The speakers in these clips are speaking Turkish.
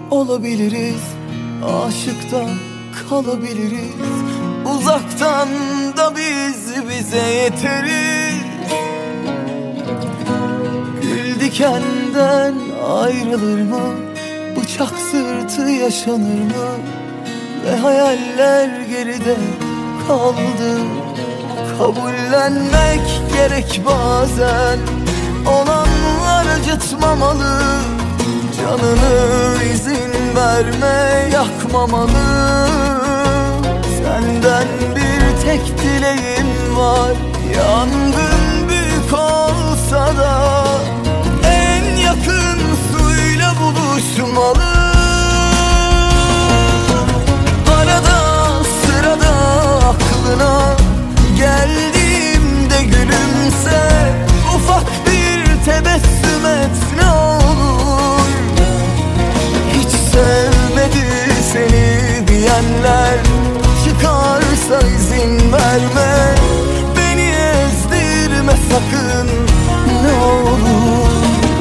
olabiliriz, aşıkta kalabiliriz. Uzaktan da biz bize yeteriz. Gül dikenden ayrılır mı? Bıçak sırtı yaşanır mı? Ve hayaller geride kaldı. Kabullenmek gerek bazen. Olanlar acıtmamalı. Canını izin verme, yakmamalı. Senden bir tek dileğim var. Yangın büyük olsa da en yakın suyla buluşmalı. Arada sırada aklına geldiğimde gülümse. Ufak bir tebessüm et ne olur. Hiç sevmedi seni diyenler çıkarsa izin verme. Beni ezdirme sakın ne olur.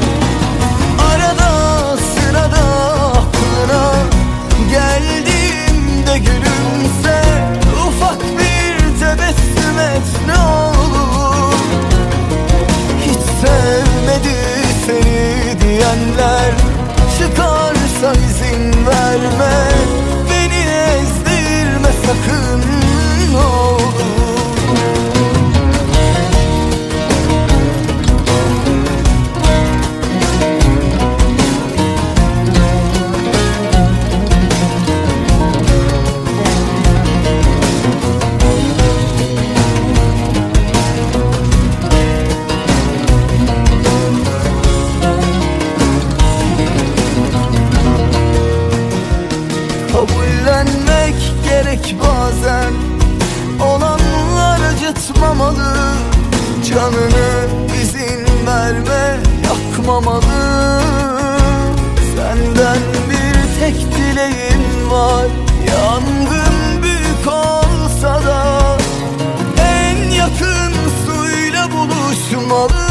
Arada sırada aklına geldiğimde gülümse. Ufak bir tebessüm et ne olur. Hiç sevmedi seni diyenler çıkarsa izin verme. Beni ezdirme sakın ne olur. Kabullenmek gerek bazen. Olanlar acıtmamalı. Canını izin verme, yakmamalı. Senden bir tek dileğim var. Yangın büyük olsa da en yakın suyla buluşmalı.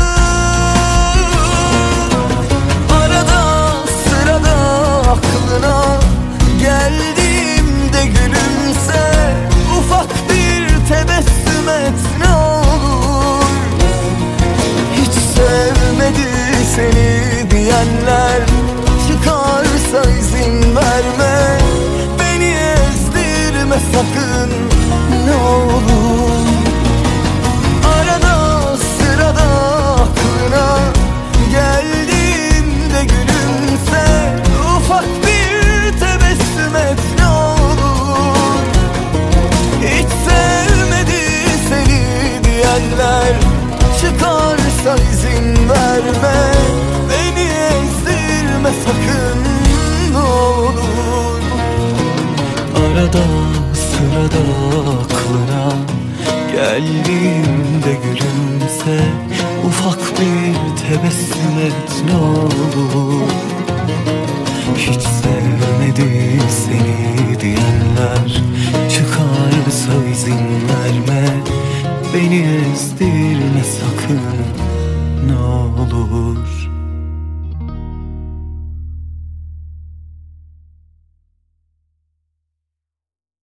Arada sırada aklına geldiğimde gülümse. Ufak bir tebessüm et ne olur. Hiç sevmedi seni diyenler çıkarsa izin verme. Beni ezdirme sakın ne olur. Arada sırada aklına geldiğimde gülümse. Ufak bir tebessüm et ne olur. Hiç sevmedi seni diyenler çıkarsa izin verme. Beni ezdirme sakın ne olur. Arada sırada aklına geldiğimde gülümse. Ufak bir tebessüm et ne olur. Hiç sevmedi seni diyenler çıkarsa izin verme. Beni ezdirme sakın ne olur.